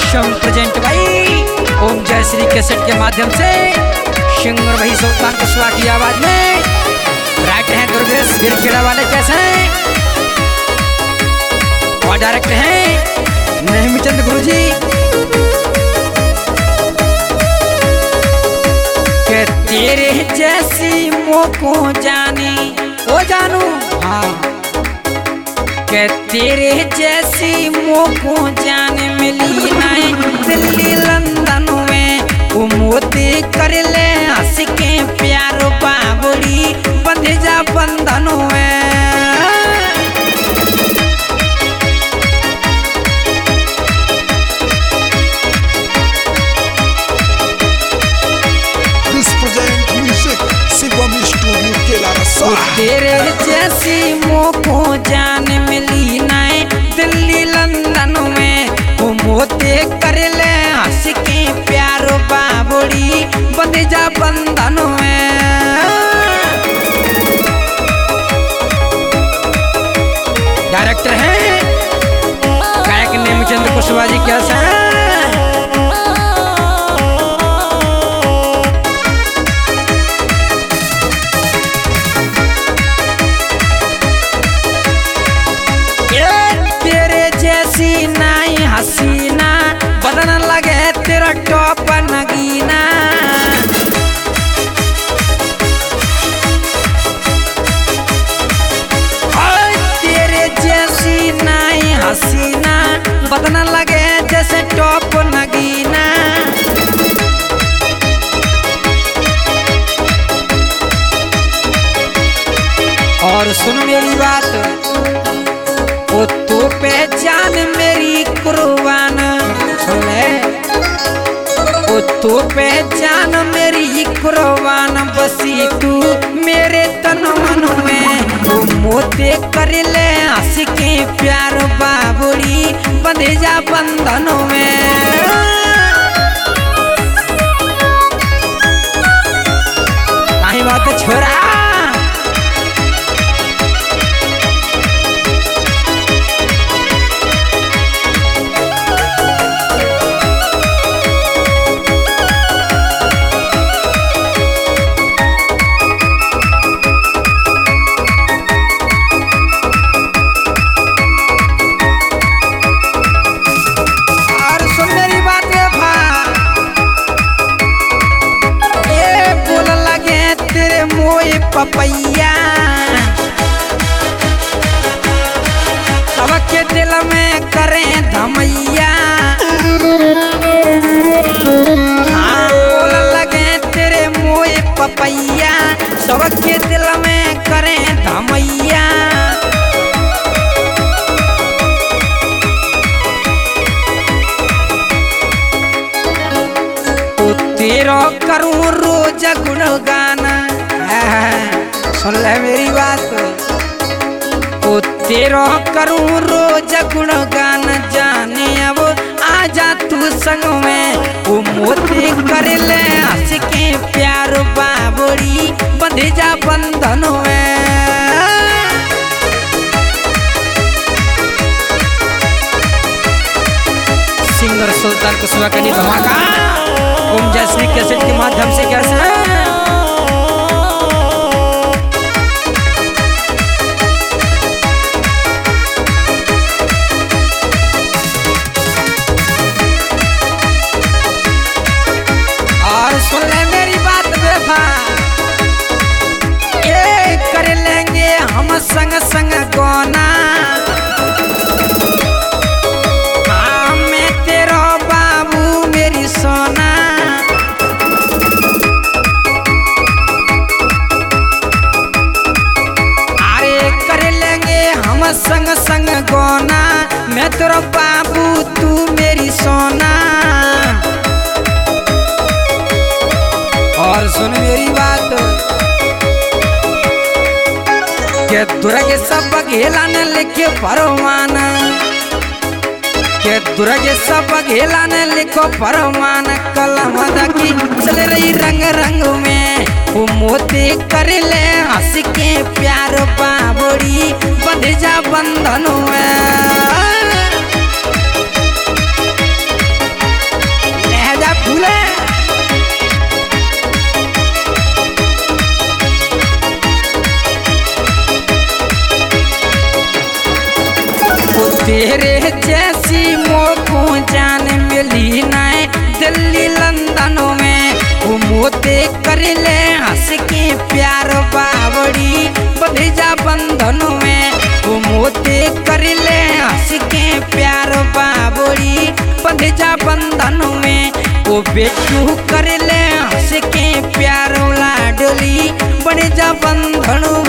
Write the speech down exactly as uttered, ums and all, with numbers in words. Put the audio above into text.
Song present भाई ओम जय Shri cassette के माध्यम से सिंगर भाई सुल्तान कुशवाहा की आवाज में राइट हैं दुर्गेश गिरखेड़ा वाले जैसे और डायरेक्टर हैं नेहमीचंद गुरुजी के तेरे जैसी मोको जानी ओ जानू हाँ के तेरे जैसी मोको जाने मिली नहीं दिल्ली लंदन में वो मोती कर ले हंस के प्यार बाबड़ी बंध जा बंधन में तेरे जैसी मोको जान मिली नहीं दिल्ली लंदन में वो मोते कर ले हंस के प्यार बाबड़ी बंध जा बंधन में डायरेक्टर हैं गायक नेमचंद कुशवाहा जी क्या है हसीना बदन लगे तेरा टॉप नगीना और तेरे जैसी नाई हसीना बदन लगे जैसे टॉप नगीना और सुन मेरी बात वो तो पहचान मेरी कुर्बान सुने वो तो पहचान मेरी कुर्बान बसी तू मेरे तन मन में वो मोते कर ले हंस के प्यार बाबुड़ी बंध जा बंधन में आई बात छोरा पपैया सबके दिल में करें धमैया हाँ बोल लगे तेरे मोए पपैया सबके दिल में करें धमैया तो तेरा करूं रोज गुणगान सुन ले मेरी बात ओ तेरा करूं रोज गुणगान जाने अब आजा तू संग में वो मोती कर ले हंस के प्यार बाबड़ी बंध जा बंधन में सिंगर सुल्तान कुशवाहा का धमाका ओम जय श्री कैसेट के माध्यम से कैसे सुन ले मेरी बात बेफा ये कर लेंगे हम संग संग गाना हाँ मैं तेरा बाबू मेरी सोना अरे कर लेंगे हम संग संग गाना मैं तेरा बाबू तू मेरी सोना और सुन मेरी बात के दुर्गे सब घेला न लिखे फरमान के दुर्गे सब घेला न लिखो फरमान कलम की चल रही रंग रंग में वो मोती कर ले हंस के प्यार बाबड़ी बंध जा बंधन में तेरे जैसी मोको जान मिली नाय दिल्ली लंदन में। वो मोते कर ले हंस के प्यार बावड़ी बंधेजा बंधन में। वो मोते कर ले हंस के प्यार बावड़ी बंधेजा बंधन में। वो बेटू कर ले हंस के प्यार लाडली बंधेजा बंधन